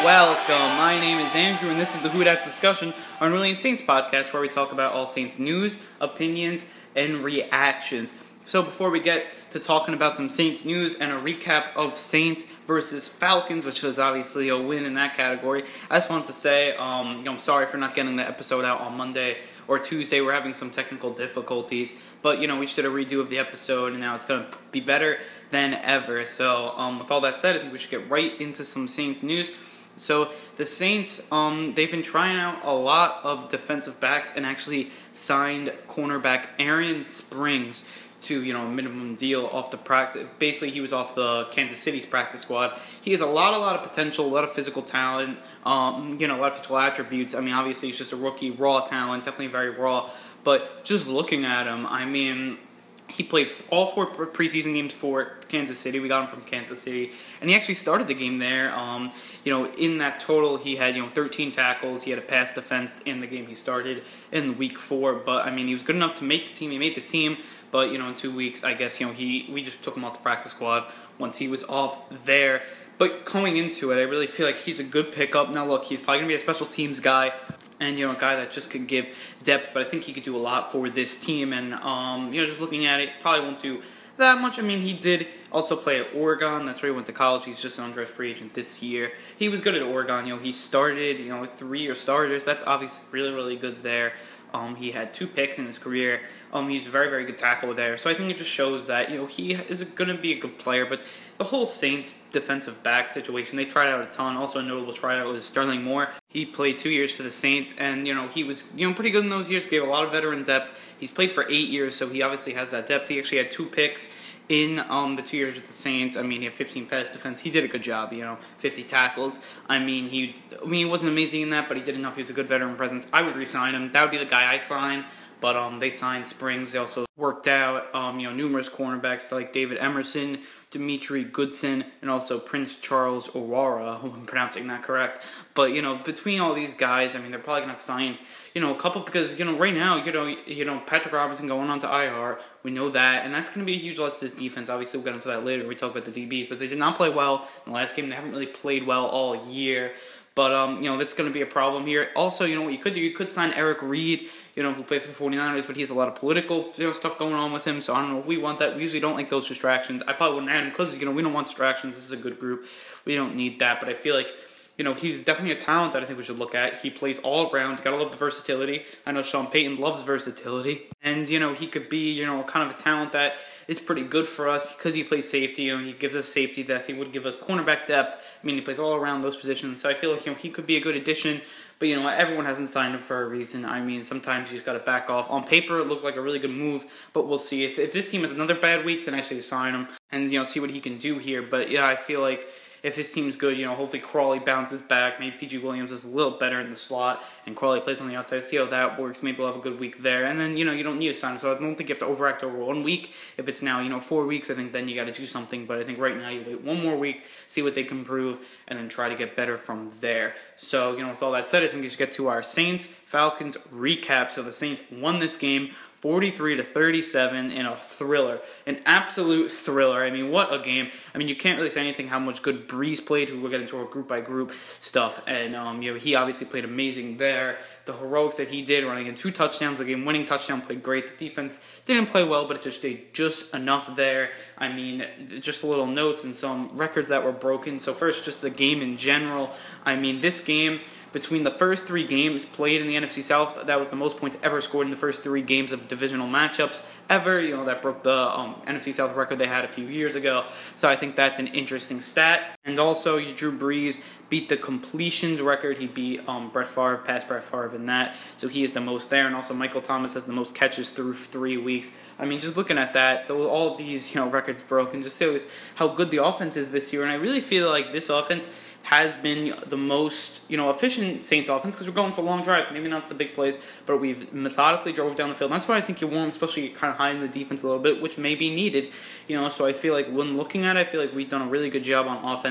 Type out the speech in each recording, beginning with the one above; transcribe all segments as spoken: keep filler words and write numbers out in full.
welcome. My name is Andrew, and this is the Who Dat Discussion, our New Orleans Saints podcast, where we talk about all Saints news, opinions, and reactions. So before we get to talking about some Saints news and a recap of Saints versus Falcons, which was obviously a win in that category, I just wanted to say, um, you know, I'm sorry for not getting the episode out on Monday or Tuesday. We're having some technical difficulties, but you know, we just did a redo of the episode, and now it's going to be better than ever. So um, with all that said, I think we should get right into some Saints news. So the Saints, um, they've been trying out a lot of defensive backs and actually signed cornerback Aaron Springs to, you know, a minimum deal off the practice. Basically, he was off the Kansas City's practice squad. He has a lot, a lot of potential, a lot of physical talent, um, you know, a lot of physical attributes. I mean, obviously, he's just a rookie, raw talent, definitely very raw. But just looking at him, I mean, he played all four preseason games for Kansas City. We got him from Kansas City, and he actually started the game there. Um, you know, in that total, he had you know thirteen tackles. He had a pass defense in the game he started in week four. But I mean, he was good enough to make the team. He made the team, but you know, in two weeks, I guess you know he we just took him off the practice squad once he was off there. But going into it, I really feel like he's a good pickup. Now, look, he's probably gonna be a special teams guy, and, you know, a guy that just could give depth, but I think he could do a lot for this team. And, um, you know, just looking at it, probably won't do that much. I mean, he did also play at Oregon. That's where he went to college. He's just an undrafted free agent this year. He was good at Oregon. You know, he started, you know, with three-year starters. That's obviously really, really good there. Um, he had two picks in his career. Um, he's a very, very good tackle there. So I think it just shows that, you know, he is going to be a good player. But the whole Saints defensive back situation, they tried out a ton. Also a notable tryout was Sterling Moore. He played two years for the Saints, and, you know, he was, you know, pretty good in those years, gave a lot of veteran depth. He's played for eight years, so he obviously has that depth. He actually had two picks in um, the two years with the Saints. I mean, he had fifteen pass defense. He did a good job, you know, fifty tackles. I mean, he I mean, he wasn't amazing in that, but he did enough. He was a good veteran presence. I would re-sign him. That would be the guy I sign. But um, they signed Springs. They also worked out, um, you know, numerous cornerbacks like David Emerson, Dimitri Goodson, and also Prince Charles Aurora. I hope I'm pronouncing that correct. But, you know, between all these guys, I mean, they're probably going to have to sign, you know, a couple because, you know, right now, you know, you know, Patrick Robinson going on to I R, we know that, and that's going to be a huge loss to this defense. Obviously, we'll get into that later when we talk about the D Bs, but they did not play well in the last game. They haven't really played well all year. But, um, you know, that's going to be a problem here. Also, you know what you could do? You could sign Eric Reed, you know, who plays for the forty-niners, but he has a lot of political, you know, stuff going on with him. So I don't know if we want that. We usually don't like those distractions. I probably wouldn't add him because, you know, we don't want distractions. This is a good group. We don't need that. But I feel like, you know, he's definitely a talent that I think we should look at. He plays all around. You gotta love the versatility. I know Sean Payton loves versatility. And, you know, he could be, you know, kind of a talent that is pretty good for us because he plays safety. You know, he gives us safety that he would give us cornerback depth. I mean, he plays all around those positions. So I feel like, you know, he could be a good addition. But, you know, everyone hasn't signed him for a reason. I mean, sometimes you just got to back off. On paper, it looked like a really good move, but we'll see. If, if this team has another bad week, then I say sign him and, you know, see what he can do here. But, yeah, I feel like if this team's good, you know, hopefully Crawley bounces back. Maybe P G Williams is a little better in the slot, and Crawley plays on the outside. See how that works. Maybe we'll have a good week there. And then, you know, you don't need a sign. So I don't think you have to overact over one week. If it's now, you know, four weeks, I think then you got to do something. But I think right now you wait one more week, see what they can prove, and then try to get better from there. So, you know, with all that said, I think we should get to our Saints-Falcons recap. So the Saints won this game forty-three to thirty-seven in a thriller. An absolute thriller. I mean, what a game. I mean, you can't really say anything how much good Breeze played, who we'll get into our group-by-group stuff. And, um, you know, he obviously played amazing there. The heroics that he did, running in two touchdowns, the game-winning touchdown, played great. The defense didn't play well, but it just did just enough there. I mean, just a little notes and some records that were broken. So first, just the game in general. I mean, this game, between the first three games played in the N F C South, that was the most points ever scored in the first three games of divisional matchups ever. You know, that broke the um, N F C South record they had a few years ago. So I think that's an interesting stat. And also, Drew Brees beat the completions record. He beat um, Brett Favre, past Brett Favre in that. So he is the most there. And also, Michael Thomas has the most catches through three weeks. I mean, just looking at that, all of these, you know, records broken, just shows how good the offense is this year. And I really feel like this offense has been the most, you know, efficient Saints offense because we're going for long drives. Maybe not the big plays, but we've methodically drove down the field. And that's why I think you want, especially kind of high in the defense a little bit, which may be needed. You know, so I feel like when looking at it, I feel like we've done a really good job on offense.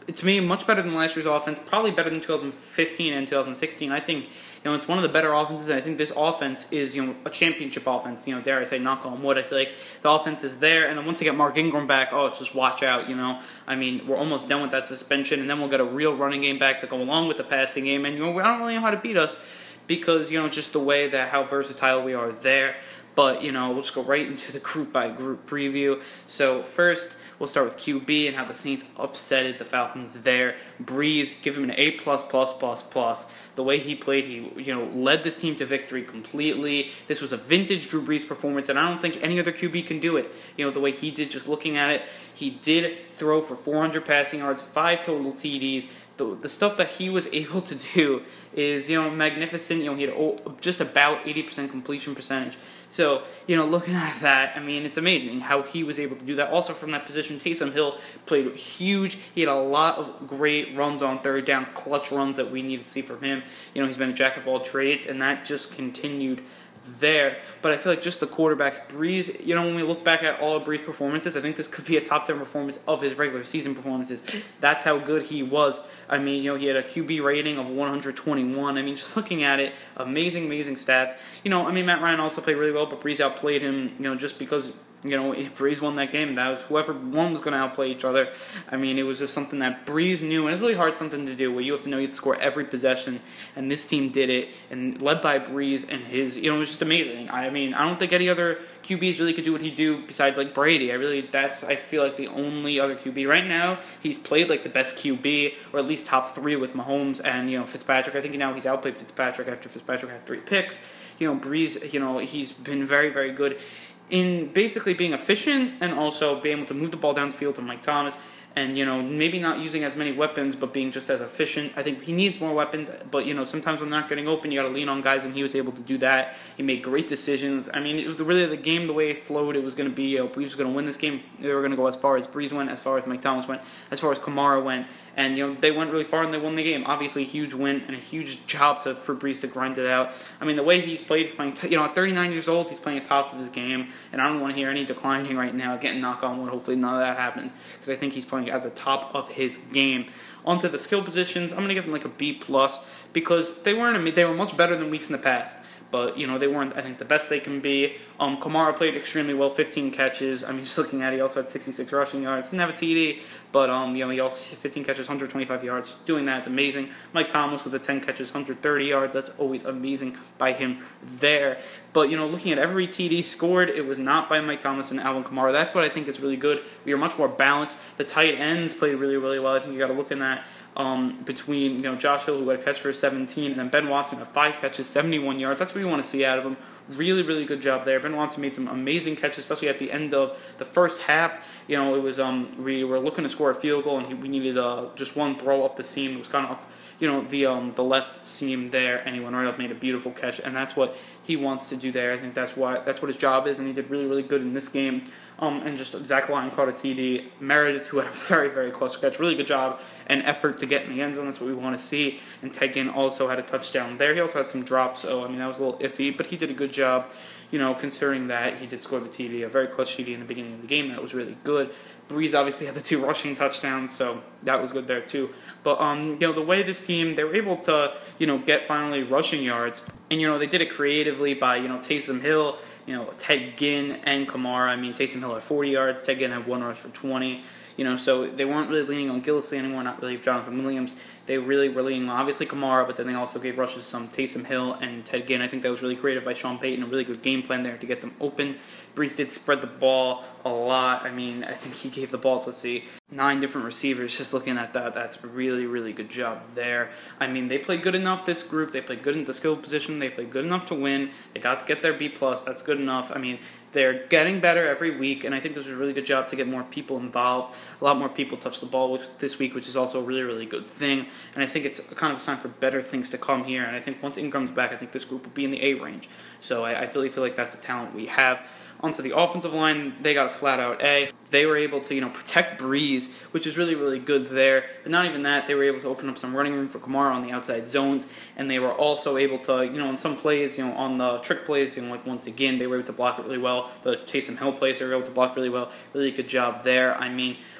to me, much better than last year's offense, probably better than two thousand fifteen and two thousand sixteen. I think, you know, it's one of the better offenses, and I think this offense is, you know, a championship offense. You know, dare I say, knock on wood. I feel like the offense is there, and then once they get Mark Ingram back, oh, it's just watch out, you know. I mean, we're almost done with that suspension, and then we'll get a real running game back to go along with the passing game, and, you know, we don't really know how to beat us because, you know, just the way that how versatile we are there. But, you know, we'll just go right into the group-by-group preview. So, first, we'll start with Q B and how the Saints upsetted the Falcons there. Brees, give him an A plus plus plus plus. The way he played, he, you know, led this team to victory completely. This was a vintage Drew Brees performance, and I don't think any other Q B can do it. You know, the way he did, just looking at it, he did throw for four hundred passing yards, five total T Ds. The, the stuff that he was able to do is, you know, magnificent. You know, he had just about eighty percent completion percentage. So, you know, looking at that, I mean, it's amazing how he was able to do that. Also from that position, Taysom Hill played huge. He had a lot of great runs on third down, clutch runs that we needed to see from him. You know, he's been a jack of all trades, and that just continued there. But I feel like just the quarterbacks, Brees, you know, when we look back at all of Brees' performances, I think this could be a top ten performance of his regular season performances. That's how good he was. I mean, you know, he had a Q B rating of one hundred twenty-one. I mean, just looking at it, amazing, amazing stats. You know, I mean, Matt Ryan also played really well, but Brees outplayed him, you know, just because, you know, if Brees won that game, that was whoever won was going to outplay each other. I mean, it was just something that Brees knew, and it's really hard something to do where you have to know you have to score every possession, and this team did it, and led by Brees and his, you know, it was just amazing. I mean, I don't think any other Q Bs really could do what he do besides, like, Brady. I really, that's, I feel like the only other Q B right now, he's played like the best Q B, or at least top three with Mahomes and, you know, Fitzpatrick. I think now he's outplayed Fitzpatrick after Fitzpatrick had three picks. You know, Brees, you know, he's been very, very good in basically being efficient and also being able to move the ball down the field to Mike Thomas and, you know, maybe not using as many weapons but being just as efficient. I think he needs more weapons, but, you know, sometimes when they're not getting open, you got to lean on guys, and he was able to do that. He made great decisions. I mean, it was really the game, the way it flowed, it was going to be, you know, Brees was going to win this game. They were going to go as far as Brees went, as far as Mike Thomas went, as far as Kamara went, and, you know, they went really far and they won the game. Obviously, a huge win and a huge job to for Brees to grind it out. I mean, the way he's played, he's playing, you know, at thirty-nine years old, he's playing at top of his game, and I don't want to hear any declining right now, getting knock on wood. Hopefully none of that happens, because I think he's playing at the top of his game. Onto the skill positions, I'm going to give him like a B plus, because they weren't, they were much better than weeks in the past. But, you know, they weren't, I think, the best they can be. Um, Kamara played extremely well, fifteen catches. I mean, just looking at it, he also had sixty-six rushing yards. Didn't have a T D, but, um, you know, he also fifteen catches, one hundred twenty-five yards. Doing that is amazing. Mike Thomas with the ten catches, one hundred thirty yards. That's always amazing by him there. But, you know, looking at every T D scored, it was not by Mike Thomas and Alvin Kamara. That's what I think is really good. We are much more balanced. The tight ends played really, really well. I think you got to look in that. Um, between, you know, Josh Hill, who had a catch for seventeen, and then Ben Watson had five catches, seventy-one yards. That's what you want to see out of him. Really, really good job there. Ben Watson made some amazing catches, especially at the end of the first half. You know, it was um, we were looking to score a field goal, and he, we needed uh, just one throw up the seam. It was kind of up, you know, the um, the left seam there, and he went right up, made a beautiful catch, and that's what he wants to do there. I think that's why that's what his job is, and he did really, really good in this game. Um, and just Zach Lyon caught a T D. Meredith, who had a very, very clutch catch. Really good job and effort to get in the end zone. That's what we want to see. And Ted Ginn also had a touchdown there. He also had some drops, so, I mean, that was a little iffy. But he did a good job, you know, considering that he did score the T D. A very clutch T D in the beginning of the game. That was really good. Brees obviously had the two rushing touchdowns, so that was good there too. But, um, you know, the way this team, they were able to, you know, get finally rushing yards. And, you know, they did it creatively by, you know, Taysom Hill, you know, Ted Ginn and Kamara. I mean, Taysom Hill had forty yards. Ted Ginn had one rush for twenty. You know, so they weren't really leaning on Gillislee anymore, not really Jonathan Williams. They really were leaning on, obviously, Kamara, but then they also gave rushes to some Taysom Hill and Ted Ginn. I think that was really creative by Sean Payton, a really good game plan there to get them open. Brees did spread the ball a lot. I mean, I think he gave the ball to, let's see, nine different receivers. Just looking at that, that's a really, really good job there. I mean, they played good enough, this group. They played good in the skill position. They played good enough to win. They got to get their B plus. That's good enough. I mean, they're getting better every week, and I think this is a really good job to get more people involved. A lot more people touch the ball this week, which is also a really, really good thing. And I think it's kind of a sign for better things to come here. And I think once Ingram's back, I think this group will be in the A range. So I, I really feel like that's the talent we have. Onto the offensive line, they got a flat-out A. They were able to, you know, protect Brees, which is really, really good there. But not even that, they were able to open up some running room for Kamara on the outside zones, and they were also able to, you know, in some plays, you know, on the trick plays, you know, like once again, they were able to block it really well. The Taysom Hill plays, they were able to block really well. Really good job there. I mean,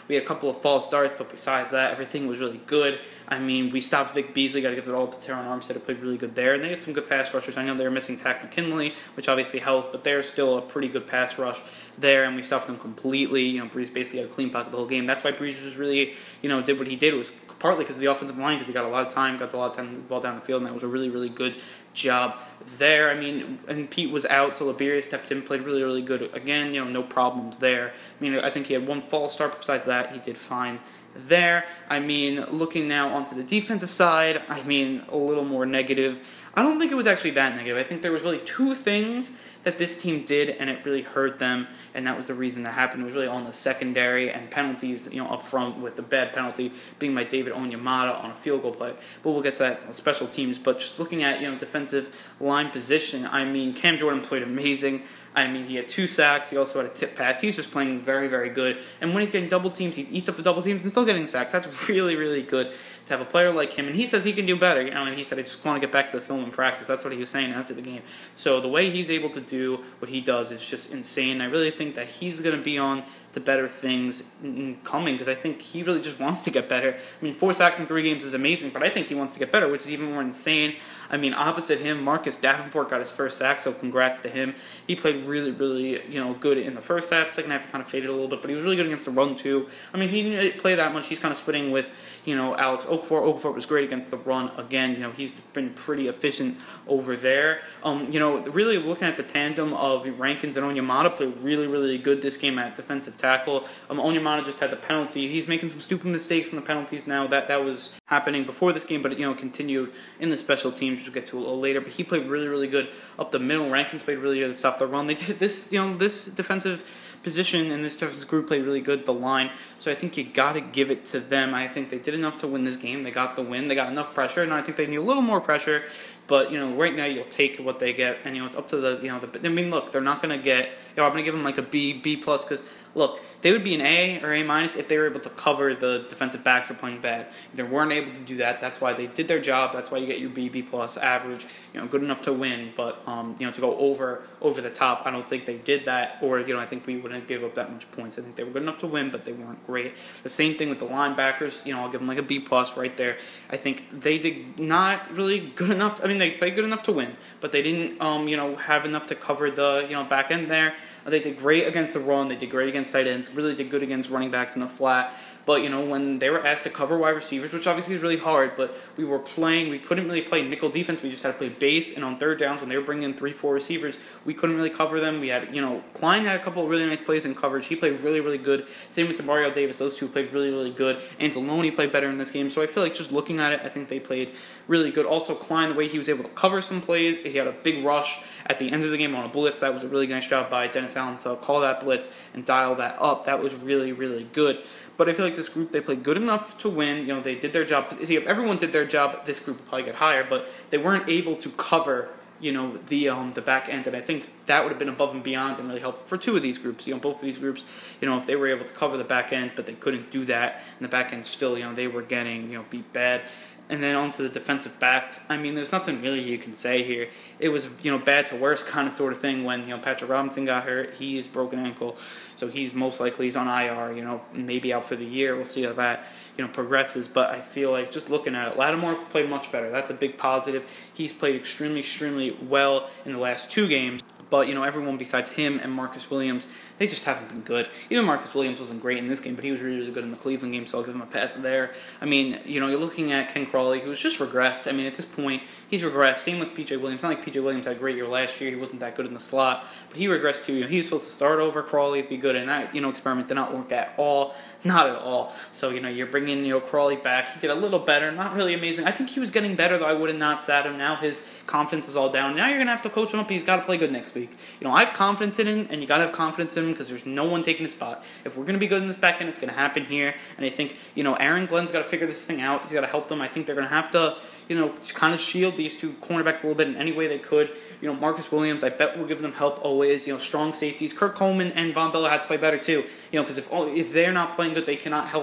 We had a couple of false starts, but besides that, everything was really good. I mean, we stopped Vic Beasley. Got to give it all to Terron Armstead, who played really good there. And they had some good pass rushers. I know they were missing Takk McKinley, which obviously helped, but they're still a pretty good pass rush there, and we stopped them completely. You know, Brees basically had a clean pocket the whole game. That's why Brees was really, you know, did what he did. It was partly because of the offensive line, because he got a lot of time, got a lot of time to ball down the field, and that was a really, really good job there. I mean, and Pete was out, so Liberia stepped in, played really, really good. Again, you know, no problems there. I mean, I think he had one false start, but besides that, he did fine there. I mean, looking now onto the defensive side, I mean, a little more negative. I don't think it was actually that negative. I think there was really two things that this team did, and it really hurt them, and that was the reason that happened. It was really on the secondary and penalties, you know, up front, with the bad penalty being by David Onyemata on a field goal play. But we'll get to that on special teams. But just looking at, you know, defensive line position, I mean, Cam Jordan played amazing. I mean, he had two sacks. He also had a tip pass. He's just playing very, very good. And when he's getting double teams, he eats up the double teams and still getting sacks. That's really, really good to have a player like him. And he says he can do better. You know, and he said, I just want to get back to the film and practice. That's what he was saying after the game. So the way he's able to do what he does is just insane. I really think that he's going to be on to better things coming, because I think he really just wants to get better. I mean, four sacks in three games is amazing, but I think he wants to get better, which is even more insane. I mean, opposite him, Marcus Davenport got his first sack, so congrats to him. He played really, really, you know, good in the first half. Second half, he kind of faded a little bit, but he was really good against the run, too. I mean, he didn't really play that much. He's kind of splitting with, you know, Alex Okafor. Okafor was great against the run. Again, you know, he's been pretty efficient over there. Um, you know, really looking at the tandem of Rankins and Onyemata, played really, really good this game at defensive tackle. Um, Onyemata just had the penalty. He's making some stupid mistakes in the penalties now. That that was happening before this game, but, you know, continued in the special teams, which we'll get to a little later. But he played really, really good up the middle. Rankins played really good to stop the run. They did this, you know, this defensive position and this defensive group played really good, the line. So I think you got to give it to them. I think they did enough to win this game. They got the win. They got enough pressure, and I think they need a little more pressure. But, you know, right now you'll take what they get, and, you know, it's up to the, you know, the, I mean, look, they're not going to get, you know, I'm going to give them like a B, B plus, because, look, they would be an A or A minus if they were able to cover the defensive backs for playing bad. If they weren't able to do that, that's why they did their job. That's why you get your B, B plus average, you know, good enough to win. But, um, you know, to go over over the top, I don't think they did that. Or, you know, I think we wouldn't give up that much points. I think they were good enough to win, but they weren't great. The same thing with the linebackers. You know, I'll give them like a B plus right there. I think they did not really good enough. I mean, they played good enough to win, but they didn't, um, you know, have enough to cover the, you know, back end there. They did great against the run. They did great against tight ends. Really did good against running backs in the flat. But, you know, when they were asked to cover wide receivers, which obviously is really hard, but we were playing, we couldn't really play nickel defense. We just had to play base. And on third downs, when they were bringing in three, four receivers, we couldn't really cover them. We had, you know, Klein had a couple of really nice plays in coverage. He played really, really good. Same with Demario Davis. Those two played really, really good. Anzalone played better in this game. So I feel like just looking at it, I think they played really good. Also, Klein, the way he was able to cover some plays, he had a big rush at the end of the game on a blitz. That was a really nice job by Dennis Allen to call that blitz and dial that up. That was really, really good. But I feel like this group, they played good enough to win. You know, they did their job. See, if everyone did their job, this group would probably get higher. But they weren't able to cover, you know, the um, the back end. And I think that would have been above and beyond and really helpful for two of these groups. You know, both of these groups, you know, if they were able to cover the back end, but they couldn't do that, and the back end still, you know, they were getting, you know, beat bad. And then onto the defensive backs. I mean, there's nothing really you can say here. It was, you know, bad to worse kind of sort of thing when, you know, Patrick Robinson got hurt. He's broken ankle, so he's most likely he's on I R, you know, maybe out for the year. We'll see how that, you know, progresses. But I feel like just looking at it, Lattimore played much better. That's a big positive. He's played extremely, extremely well in the last two games. But, you know, everyone besides him and Marcus Williams, they just haven't been good. Even Marcus Williams wasn't great in this game, but he was really, really good in the Cleveland game, so I'll give him a pass there. I mean, you know, you're looking at Ken Crawley, who's just regressed. I mean, at this point, he's regressed. Same with P J Williams. Not like P J Williams had a great year last year. He wasn't that good in the slot, but he regressed too. You know, he was supposed to start over Crawley, be good, and that, you know, experiment did not work at all. Not at all. So, you know, you're bringing, you know, Crawley back. He did a little better. Not really amazing. I think he was getting better, though. I would have not sat him. Now his confidence is all down. Now you're going to have to coach him up. He's got to play good next week. You know, I have confidence in him, and you got to have confidence in him because there's no one taking his spot. If we're going to be good in this back end, it's going to happen here. And I think, you know, Aaron Glenn's got to figure this thing out. He's got to help them. I think they're going to have to, you know, kind of shield these two cornerbacks a little bit in any way they could. You know, Marcus Williams, I bet will give them help always. You know, strong safeties. Kurt Coleman and Von Bella have to play better too. You know, because if if they're not playing good, they cannot help,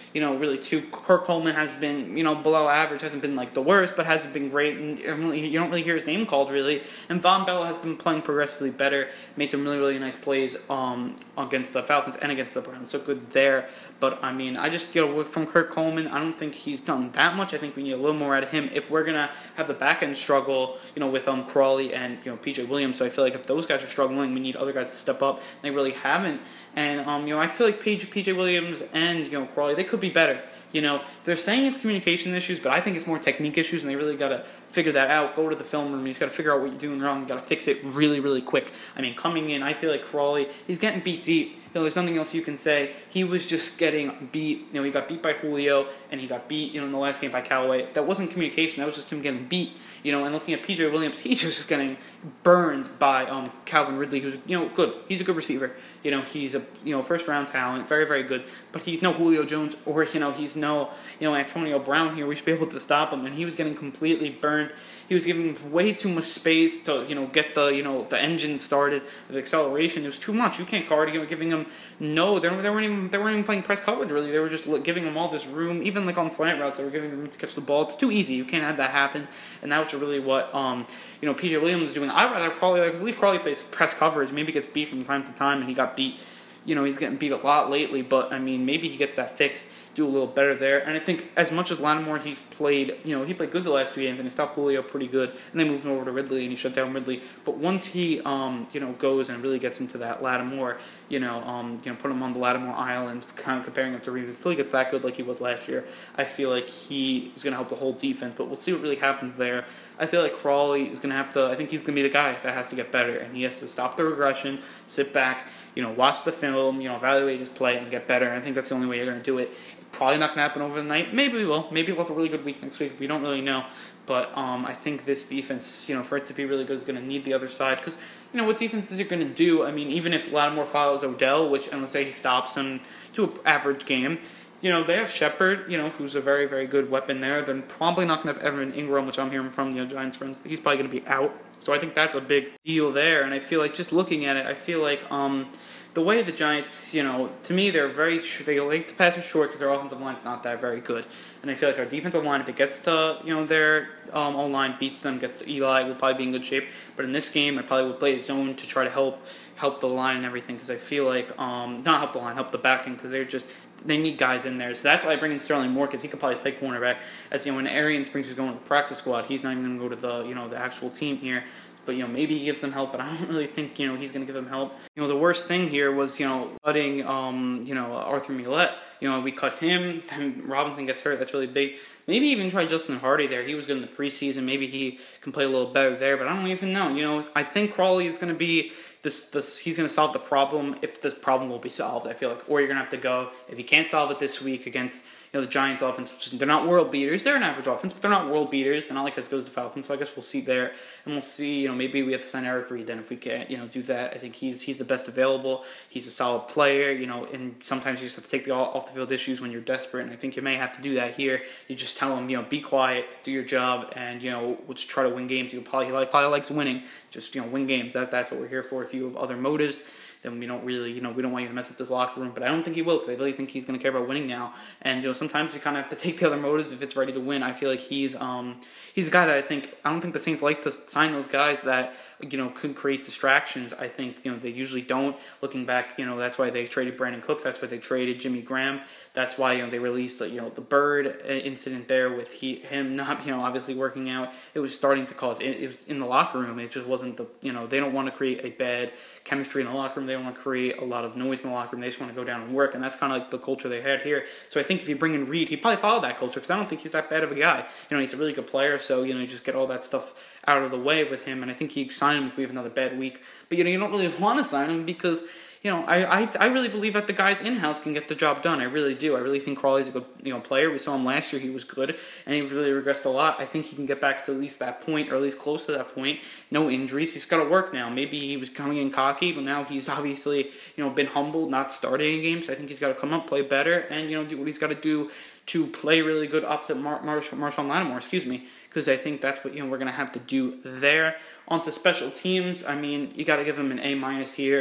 you know, really too. Kirk Coleman has been, you know, below average, hasn't been like the worst, but hasn't been great, and you don't really hear his name called really. And Von Bell has been playing progressively better, made some really really nice plays um against the Falcons and against the Browns, so good there. But I mean, I just, you know, from Kirk Coleman, I don't think he's done that much. I think we need a little more out of him if we're gonna have the back end struggle, you know, with um Crawley and, you know, P J Williams. So I feel like if those guys are struggling, we need other guys to step up. They really haven't, and um you know, I feel like P J Williams and, you know, Crawley, they could be better. You know, they're saying it's communication issues, but I think it's more technique issues, and they really got to figure that out. Go to the film room. You've got to figure out what you're doing wrong. You've got to fix it really, really quick. I mean, coming in, I feel like Crawley, he's getting beat deep. You know, there's nothing else you can say. He was just getting beat. You know, he got beat by Julio, and he got beat, you know, in the last game by Callaway. That wasn't communication. That was just him getting beat. You know, and looking at P J Williams, he's just getting burned by um, Calvin Ridley, who's, you know, good. He's a good receiver. You know, he's a, you know, first round talent, very, very good. But he's no Julio Jones, or, you know, he's no, you know, Antonio Brown here. We should be able to stop him. And he was getting completely burned. He was giving way too much space to, you know, get the, you know, the engine started, the acceleration. It was too much. You can't guard. You were giving him no. They, they weren't even. They weren't even playing press coverage really. They were just giving him all this room. Even like on slant routes, they were giving him room to catch the ball. It's too easy. You can't have that happen. And that was really what, um, you know, P J Williams was doing. I'd rather Crawley, like, at least Crawley plays press coverage. Maybe gets beat from time to time, and he got beat. You know, he's getting beat a lot lately, but I mean, maybe he gets that fixed, do a little better there. And I think as much as Lattimore, he's played, you know, he played good the last two games, and he stopped Julio pretty good, and they moved him over to Ridley, and he shut down Ridley. But once he, um, you know, goes and really gets into that Lattimore, you know, um, you know, put him on the Lattimore Island, kind of comparing him to Reeves, until he gets that good like he was last year, I feel like he is going to help the whole defense. But we'll see what really happens there. I feel like Crawley is going to have to, I think he's going to be the guy that has to get better, and he has to stop the regression, sit back, you know, watch the film, you know, evaluate his play and get better. And I think that's the only way you're going to do it. Probably not going to happen over the night. Maybe we will. Maybe we'll have a really good week next week. We don't really know. But um, I think this defense, you know, for it to be really good is going to need the other side. Because, you know, what defenses are going to do, I mean, even if Lattimore follows Odell, which, and let's say he stops him to an average game, you know, they have Shepard, you know, who's a very, very good weapon there. They're probably not going to have Evan Ingram, which I'm hearing from, you know, Giants friends. He's probably going to be out. So I think that's a big deal there. And I feel like, just looking at it, I feel like um, the way the Giants, you know, to me, they're very, they like to pass it short because their offensive line's not that very good. And I feel like our defensive line, if it gets to, you know, their um, O-line, beats them, gets to Eli, will probably be in good shape. But in this game, I probably would play a zone to try to help help the line and everything, because I feel like, um, not help the line, help the backing, because they're just, they need guys in there. So that's why I bring in Sterling Moore, because he could probably play cornerback. As you know, when Arian Springs is going to the practice squad, he's not even going to go to the, you know, the actual team here. But, you know, maybe he gives them help, but I don't really think, you know, he's going to give them help. You know, the worst thing here was, you know, cutting, um, you know, Arthur Millette. You know, we cut him, then Robinson gets hurt. That's really big. Maybe even try Justin Hardy there. He was good in the preseason. Maybe he can play a little better there, but I don't even know. You know, I think Crawley is going to be this. This he's going to solve the problem if this problem will be solved. I feel like, or you're going to have to go if you can't solve it this week against, you know, the Giants offense, which is, they're not world beaters. They're an average offense, but they're not world beaters. They're not like as good as the Falcons. So I guess we'll see there, and we'll see. You know, maybe we have to sign Eric Reed then if we can't, you know, do that. I think he's he's the best available. He's a solid player. You know, and sometimes you just have to take the off the field issues when you're desperate, and I think you may have to do that here. You just tell him, you know, be quiet, do your job, and, you know, let's try to win games. You probably he like probably likes winning. Just, you know, win games. That that's what we're here for. If you have other motives, then we don't really, you know, we don't want you to mess up this locker room. But I don't think he will, because I really think he's going to care about winning now. And, you know, sometimes you kind of have to take the other motives if it's ready to win. I feel like he's um he's a guy that I think, I don't think the Saints like to sign those guys that, you know, could create distractions. I think, you know, they usually don't. Looking back, you know, that's why they traded Brandon Cooks. That's why they traded Jimmy Graham. That's why, you know, they released the, you know, the Bird incident there with he, him not, you know, obviously working out. It was starting to cause, it, it was in the locker room. It just wasn't the, you know, they don't want to create a bad chemistry in the locker room. They don't want to create a lot of noise in the locker room. They just want to go down and work. And that's kind of like the culture they had here. So I think if you bring in Reed, he probably followed that culture, because I don't think he's that bad of a guy. You know, he's a really good player. So, you know, you just get all that stuff out of the way with him. And I think you sign him if we have another bad week. But, you know, you don't really want to sign him because, you know, I, I I really believe that the guys in-house can get the job done. I really do. I really think Crawley's a good, you know, player. We saw him last year. He was good, and he really regressed a lot. I think he can get back to at least that point, or at least close to that point. No injuries. He's got to work now. Maybe he was coming in cocky, but now he's obviously, you know, been humbled, not starting a game. So I think he's got to come up, play better, and, you know, do what he's got to do to play really good opposite Mar- Mar- Marshawn Lattimore, excuse me, because I think that's what, you know, we're going to have to do there. On to special teams. I mean, you got to give him an A minus here.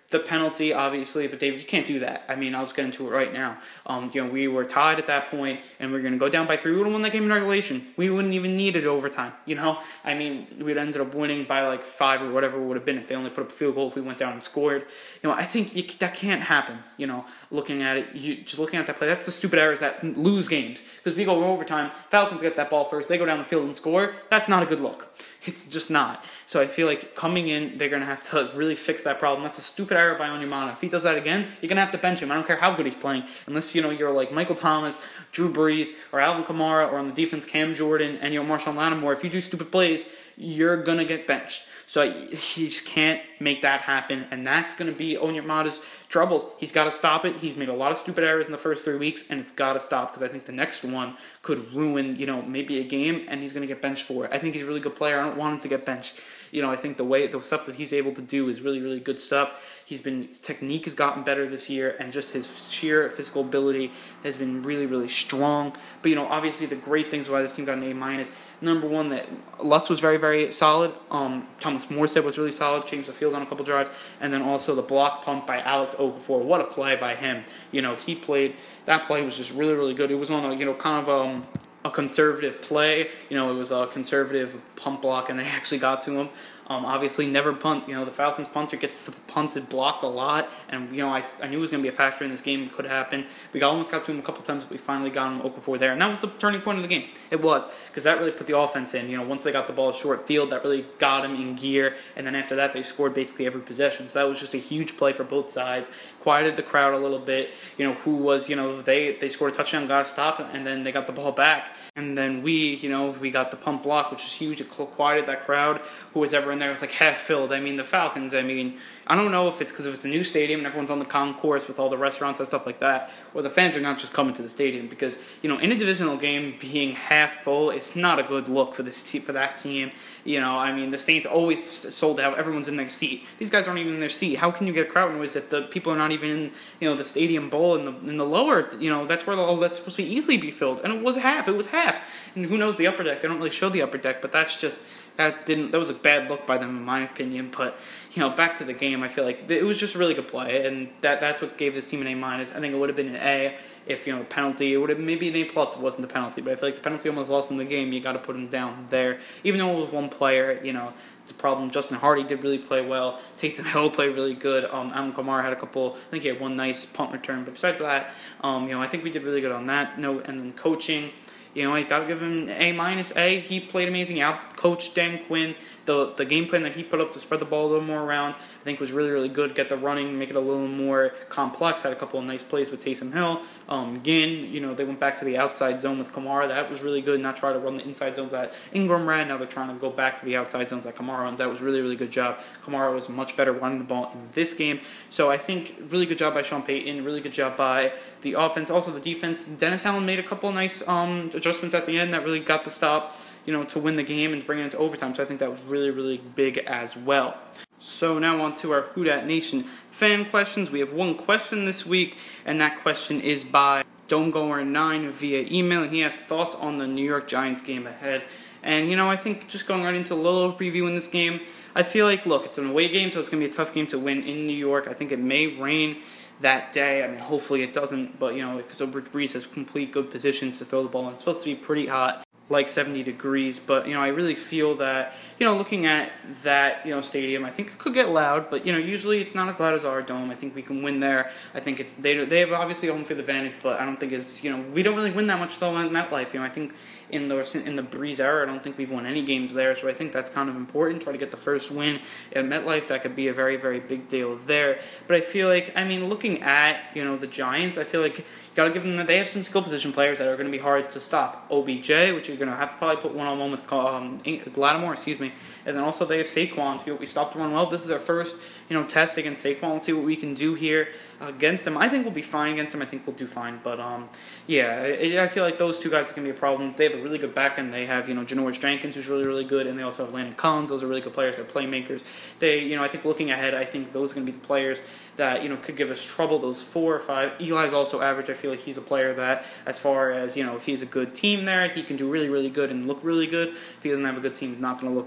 the penalty, obviously, but David, you can't do that. I mean, I'll just get into it right now. Um, you know, we were tied at that point, and we we're going to go down by three. We would have won that game in regulation. We wouldn't even need it overtime, you know? I mean, we'd ended up winning by like five or whatever it would have been if they only put up a field goal if we went down and scored. You know, I think you, that can't happen, you know, looking at it, you, just looking at that play. That's the stupid errors that lose games, because we go in overtime, Falcons get that ball first, they go down the field and score. That's not a good look. It's just not. So I feel like coming in, they're going to have to really fix that problem. That's a stupid error by Onyemata. If he does that again, you're going to have to bench him. I don't care how good he's playing. Unless, you know, you're like Michael Thomas, Drew Brees, or Alvin Kamara, or on the defense, Cam Jordan, and, you know, Marshawn Lattimore. If you do stupid plays, you're going to get benched. So he just can't make that happen, and that's going to be Onyemata's troubles. He's got to stop it. He's made a lot of stupid errors in the first three weeks, and it's got to stop, because I think the next one could ruin, you know, maybe a game, and he's going to get benched for it. I think he's a really good player. I don't want him to get benched. You know, I think the way, the stuff that he's able to do is really, really good stuff. He's been, his technique has gotten better this year, and just his sheer physical ability has been really, really strong. But, you know, obviously the great things why this team got an A minus. Number one, that Lutz was very, very solid. Um, Thomas Morstead was really solid, changed the field on a couple drives, and then also the block punt by Alex Okafor. What a play by him! You know, he played. That play was just really, really good. It was on a, you know, kind of um, a conservative play. You know, it was a conservative punt block, and they actually got to him. Um, obviously, never punt. You know, the Falcons punter gets punted, blocked a lot, and, you know, I, I knew it was going to be a factor in this game. It could happen. We got, almost got to him a couple times, but we finally got him Okafor there, and that was the turning point of the game. It was, because that really put the offense in. You know, once they got the ball short field, that really got him in gear, and then after that, they scored basically every possession. So that was just a huge play for both sides. Quieted the crowd a little bit. You know, who was, you know, they they scored a touchdown, got a stop, and then they got the ball back. And then we, you know, we got the pump block, which is huge. It quieted that crowd. Who was ever in there? It was like half filled. I mean, the Falcons, I mean, I don't know if it's because if it's a new stadium and everyone's on the concourse with all the restaurants and stuff like that, or the fans are not just coming to the stadium. Because, you know, in a divisional game, being half full, it's not a good look for this te- for that team. You know, I mean, the Saints always sold out. Everyone's in their seat. These guys aren't even in their seat. How can you get crowd noise if the people are not even in, you know, the stadium bowl in the in the lower, you know, that's where all that's supposed to be easily be filled. And it was half. It was half. And who knows the upper deck? They don't really show the upper deck, but that's just, that didn't, that was a bad look by them in my opinion. But, you know, back to the game, I feel like it was just a really good play, and that that's what gave this team an A minus. I think it would have been an A if, you know, the penalty, it would have maybe an A plus if it wasn't the penalty, but I feel like the penalty almost lost them the game. You got to put them down there, even though it was one player. You know, it's a problem. Justin Hardy did really play well. Taysom Hill played really good. Um, Alvin Kamara had a couple. I think he had one nice punt return, but besides that, um, you know, I think we did really good on that note. And then coaching, you know, I got to give him A minus. A, he played amazing. He out-coached Dan Quinn. The the game plan that he put up to spread the ball a little more around, I think was really, really good. Get the running, make it a little more complex. Had a couple of nice plays with Taysom Hill. Um, Ginn, you know, they went back to the outside zone with Kamara. That was really good. Not try to run the inside zones that Ingram ran. Now they're trying to go back to the outside zones that Kamara runs. That was really, really good job. Kamara was much better running the ball in this game. So I think really good job by Sean Payton. Really good job by the offense. Also the defense. Dennis Allen made a couple of nice um, adjustments at the end that really got the stop, you know, to win the game and bring it into overtime. So I think that was really, really big as well. So now on to our Who Dat Nation fan questions. We have one question this week, and that question is by Domegoer nine via email, and he has thoughts on the New York Giants game ahead. And, you know, I think just going right into a little preview in this game, I feel like, look, it's an away game, so it's going to be a tough game to win in New York. I think it may rain that day. I mean, hopefully it doesn't, but, you know, because Brees has complete good positions to throw the ball, and it's supposed to be pretty hot, like seventy degrees, but, you know, I really feel that, you know, looking at that, you know, stadium, I think it could get loud, but, you know, usually it's not as loud as our dome. I think we can win there. I think it's, they they have obviously a home field advantage, but I don't think it's, you know, we don't really win that much though at MetLife. You know, I think in the in the Brees era, I don't think we've won any games there, so I think that's kind of important. Try to get the first win at MetLife. That could be a very, very big deal there. But I feel like, I mean, looking at, you know, the Giants, I feel like you got to give them that they have some skill position players that are going to be hard to stop. O B J, which you're going to have to probably put one-on-one with um, Lattimore, excuse me. And then also they have Saquon. We stopped the run well. This is our first, you know, test against Saquon. Let's see what we can do here against them. I think we'll be fine against them. I think we'll do fine. But, um, yeah, I, I feel like those two guys are going to be a problem. They have a really good back end. They have, you know, Janoris Jenkins, who's really, really good, and they also have Landon Collins. Those are really good players. They're playmakers. They, you know, I think looking ahead, I think those are going to be the players that, you know, could give us trouble, those four or five. Eli's also average. I feel like he's a player that, as far as, you know, if he's a good team there, he can do really, really good and look really good. If he doesn't have a good team, he's not going to look very good.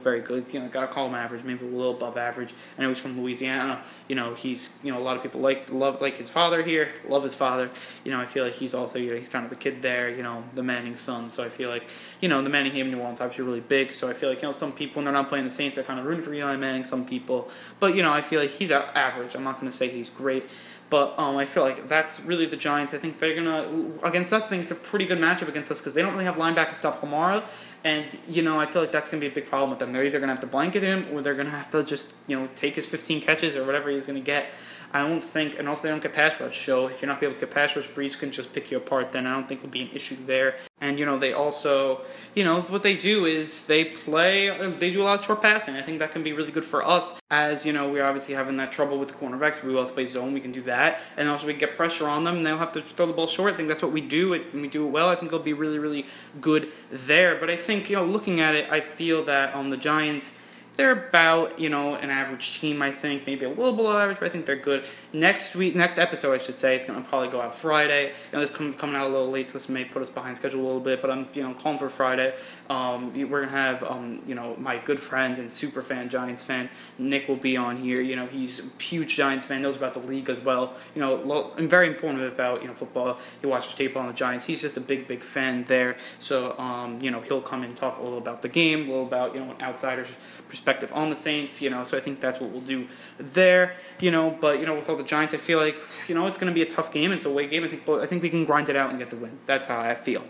with, you know, gotta call him average, maybe a little above average. I know he's from Louisiana. You know, he's, you know, a lot of people like love like his father here, love his father. You know, I feel like he's also, you know, he's kind of a kid there. You know, the Manning son. So I feel like, you know, the Manning Haven New Orleans obviously really big. So I feel like, you know, some people when they're not playing the Saints, they're kind of rooting for Eli Manning. Some people, but you know, I feel like he's average. I'm not going to say he's great. But um, I feel like that's really the Giants. I think they're going to, against us, I think it's a pretty good matchup against us because they don't really have linebackers to stop Kamara. And, you know, I feel like that's going to be a big problem with them. They're either going to have to blanket him or they're going to have to just, you know, take his fifteen catches or whatever he's going to get. I don't think, and also they don't get pass rush, so if you're not able to get pass rush, Brees can just pick you apart, then I don't think would be an issue there. And, you know, they also, you know, what they do is they play, they do a lot of short passing. I think that can be really good for us, as, you know, we're obviously having that trouble with the cornerbacks. We will have to play zone, we can do that. And also we can get pressure on them, and they'll have to throw the ball short. I think that's what we do, and we do it well. I think they'll be really, really good there. But I think, you know, looking at it, I feel that on um, the Giants, they're about, you know, an average team, I think. Maybe a little below average, but I think they're good. Next week, next episode, I should say, it's going to probably go out Friday. You know, this comes coming out a little late, so this may put us behind schedule a little bit, but I'm, you know, calling for Friday. Um, we're going to have, um, you know, my good friend and super fan, Giants fan, Nick will be on here. You know, he's a huge Giants fan, knows about the league as well. You know, and very informative about, you know, football. He watches tape on the Giants. He's just a big, big fan there. So, um, you know, he'll come and talk a little about the game, a little about, you know, an outsider's perspective on the Saints, you know, so I think that's what we'll do there, you know, but, you know, with all the Giants, I feel like, you know, it's going to be a tough game. It's a away game. I think, I think we can grind it out and get the win. That's how I feel.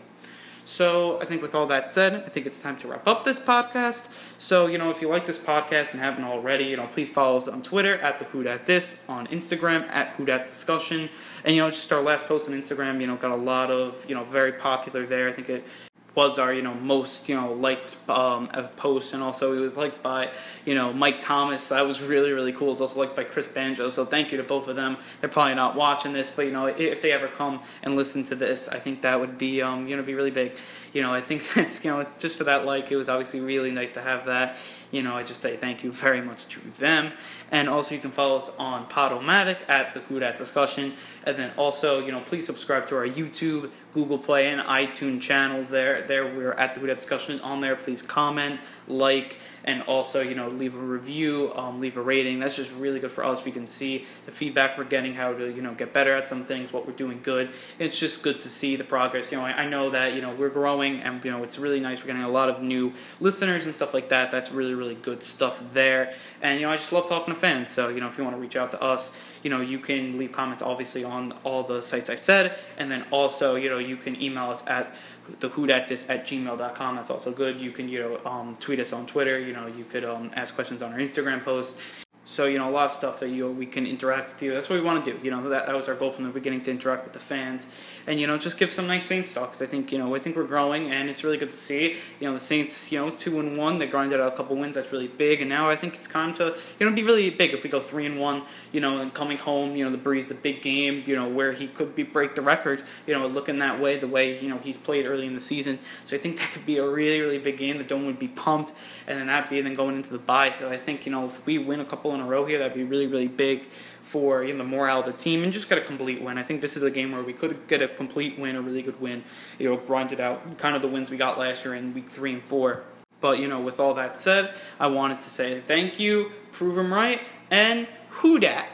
So I think with all that said, I think it's time to wrap up this podcast. So, you know, if you like this podcast and haven't already, you know, please follow us on Twitter at the Who Dat Dis, on Instagram at Who Dat Discussion. And, you know, just our last post on Instagram, you know, got a lot of, you know, very popular there. I think it was our, you know, most, you know, liked um, post, and also it was liked by, you know, Mike Thomas. That was really, really cool. It was also liked by Chris Banjo, so thank you to both of them. They're probably not watching this, but, you know, if they ever come and listen to this, I think that would be, um, you know, be really big. You know, I think that's, you know, just for that like, it was obviously really nice to have that. You know, I just say thank you very much to them. And also you can follow us on Podomatic at the Who Dat Discussion. And then also, you know, please subscribe to our YouTube, Google Play, and iTunes channels there. There we're at the Who Dat Discussion. On there, please comment, like, and also, you know, leave a review, um, leave a rating. That's just really good for us. We can see the feedback we're getting, how to, you know, get better at some things, what we're doing good. It's just good to see the progress. You know, I, I know that, you know, we're growing, and, you know, it's really nice. We're getting a lot of new listeners and stuff like that. That's really, really good stuff there. And, you know, I just love talking to fans. So, you know, if you want to reach out to us, you know, you can leave comments, obviously, on all the sites I said. And then also, you know, you can email us at the who dat dis at gmail dot com. That's also good. You can, you know, um, tweet us on Twitter. You know, you could um, ask questions on our Instagram post. So, you know, a lot of stuff that, you know, we can interact with you. That's what we want to do. You know, that, that was our goal from the beginning, to interact with the fans. And, you know, just give some nice Saints talk. Because I think, you know, I think we're growing, and it's really good to see. You know, the Saints, you know, two and one, they grinded out a couple wins. That's really big. And now I think it's time to, you know, be really big if we go three and one, you know, and coming home, you know, the Brees, the big game, you know, where he could be break the record, you know, looking that way, the way, you know, he's played early in the season. So I think that could be a really, really big game. The Dome would be pumped. And then that be then going into the bye. So I think, you know, if we win a couple in a row here, that'd be really, really big for, you know, the morale of the team, and just get a complete win. I think this is a game where we could get a complete win, a really good win, you know, grind it out, kind of the wins we got last year in week three and four. But, you know, with all that said, I wanted to say thank you, prove them right, and who dat?